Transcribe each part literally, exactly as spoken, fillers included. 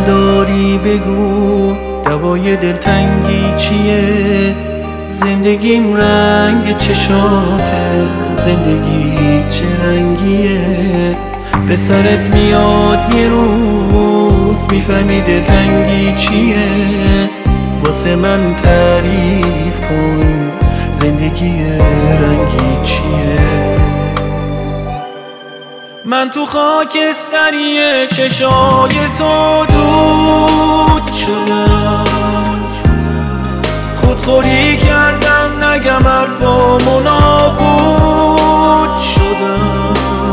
داری بگو دوای دلتنگی چیه؟ زندگیم رنگ چشاته، زندگی چه رنگیه؟ به سرت میاد یه روز میفهمی دلتنگی چیه؟ واسه من تعریف کن زندگی رنگی چیه؟ من تو خاکستری چشای تو دود شدم، خودخوری کردم نگم حرفامو نابود شدم.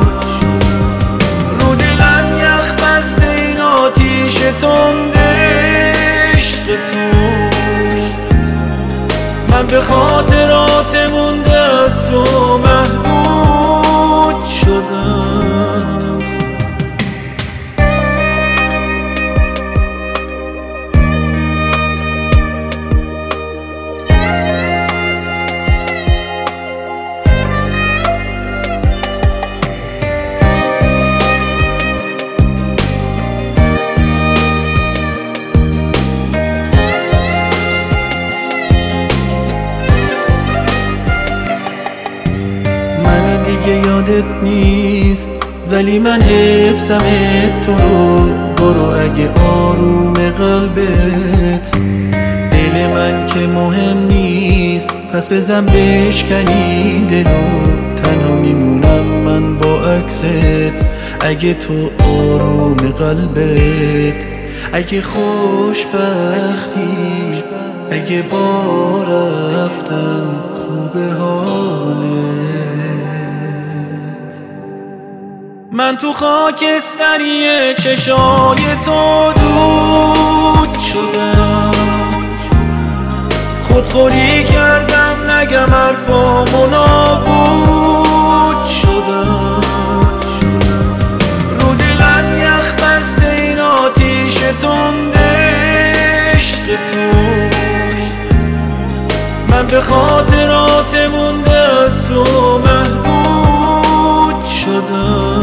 رو دلم یخ بسته این آتیش تند عشق تو، من به خاطرات مونده از تو محدود شدم. یادت نیست ولی من حفظم تو رو. برو اگه آروم قلبت دل من که مهم نیست، پس بزن بشکنی دلو. تنها میمونم من با عکست اگه تو آروم قلبت، اگه خوشبختی، اگه با رفتن خوبه حالت. من تو خاکستری چشای تو دود شدم، خودخوری کردم نگم حرفامو نابود شدم. رو دلم یخ بسته این آتیش تند عشق تو، من به خاطرات مونده از تو محدود شدم.